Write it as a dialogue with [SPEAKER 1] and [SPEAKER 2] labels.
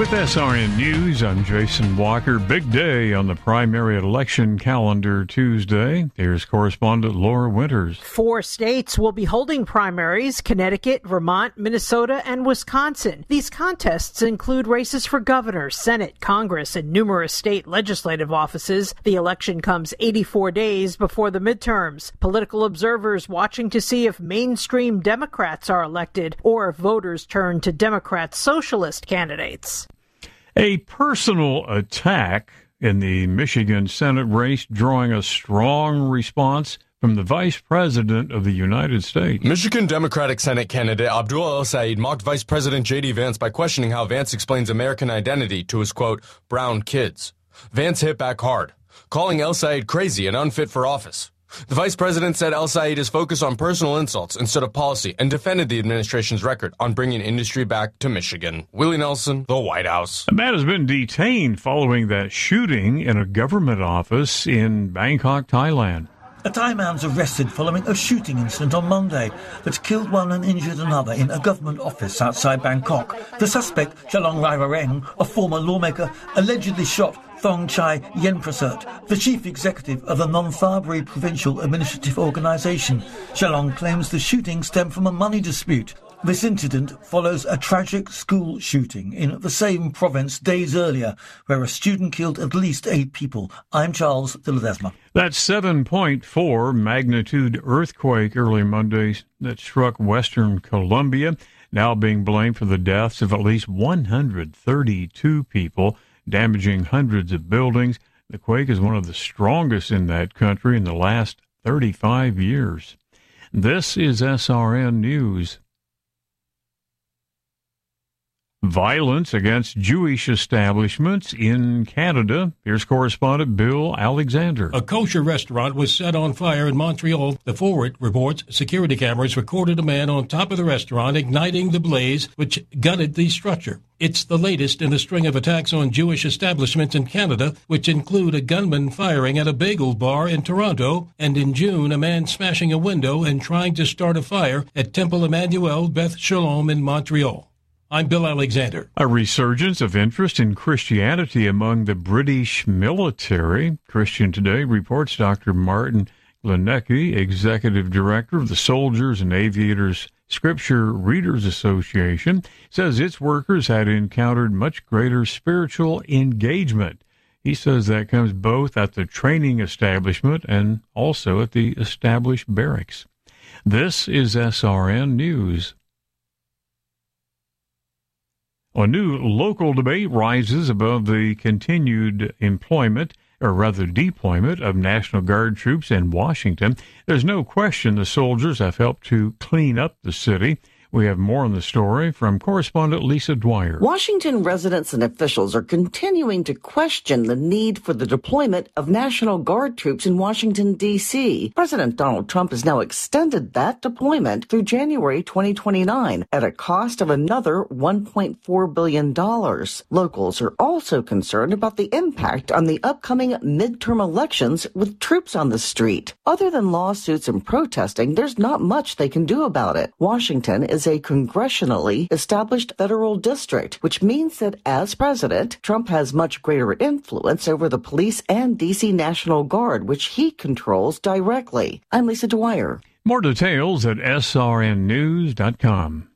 [SPEAKER 1] With SRN News, I'm Jason Walker. Big day on the primary election calendar Tuesday. Here's correspondent Laura Winters.
[SPEAKER 2] 4 states will be holding primaries: Connecticut, Vermont, Minnesota, and Wisconsin. These contests include races for governor, Senate, Congress, and numerous state legislative offices. The election comes 84 days before the midterms. Political observers watching to see if mainstream Democrats are elected or if voters turn to Democrat socialist candidates.
[SPEAKER 1] A personal attack in the Michigan Senate race drawing a strong response from the Vice President of the United States.
[SPEAKER 3] Michigan Democratic Senate candidate Abdul El-Sayed mocked Vice President J.D. Vance by questioning how Vance explains American identity to his, quote, brown kids. Vance hit back hard, calling El-Sayed crazy and unfit for office. The vice president said El-Sayed is focused on personal insults instead of policy and defended the administration's record on bringing industry back to Michigan. Willie Nelson, the White House.
[SPEAKER 1] A man has been detained following that shooting in a government office in Bangkok, Thailand.
[SPEAKER 4] A Thai man's arrested following a shooting incident on Monday that killed one and injured another in a government office outside Bangkok. The suspect, Chalong Raivareng, a former lawmaker, allegedly shot Thong Chai Yenprasert, the chief executive of the Nonthaburi Provincial Administrative Organisation. Chalong claims the shooting stemmed from a money dispute. This incident follows a tragic school shooting in the same province days earlier, where a student killed at least 8 people. I'm Charles de Ledesma.
[SPEAKER 1] That 7.4 magnitude earthquake early Monday that struck western Colombia, now being blamed for the deaths of at least 132 people, damaging hundreds of buildings. The quake is one of the strongest in that country in the last 35 years. This is SRN News. Violence against Jewish establishments in Canada. Here's correspondent Bill Alexander.
[SPEAKER 5] A kosher restaurant was set on fire in Montreal. The Forward reports security cameras recorded a man on top of the restaurant igniting the blaze, which gutted the structure. It's the latest in a string of attacks on Jewish establishments in Canada, which include a gunman firing at a bagel bar in Toronto, and in June, a man smashing a window and trying to start a fire at Temple Emmanuel Beth Shalom in Montreal. I'm Bill Alexander.
[SPEAKER 1] A resurgence of interest in Christianity among the British military. Christian Today reports Dr. Martin Glenecki, Executive Director of the Soldiers and Aviators Scripture Readers Association, says its workers had encountered much greater spiritual engagement. He says that comes both at the training establishment and also at the established barracks. This is SRN News. A new local debate rises above the continued deployment of National Guard troops in Washington. There's no question the soldiers have helped to clean up the city. We have more on the story from correspondent Lisa Dwyer.
[SPEAKER 6] Washington residents and officials are continuing to question the need for the deployment of National Guard troops in Washington, D.C. President Donald Trump has now extended that deployment through January 2029 at a cost of another $1.4 billion. Locals are also concerned about the impact on the upcoming midterm elections with troops on the street. Other than lawsuits and protesting, there's not much they can do about it. Washington is a congressionally established federal district, which means that as president, Trump has much greater influence over the police and D.C. National Guard, which he controls directly. I'm Lisa Dwyer.
[SPEAKER 1] More details at srnnews.com.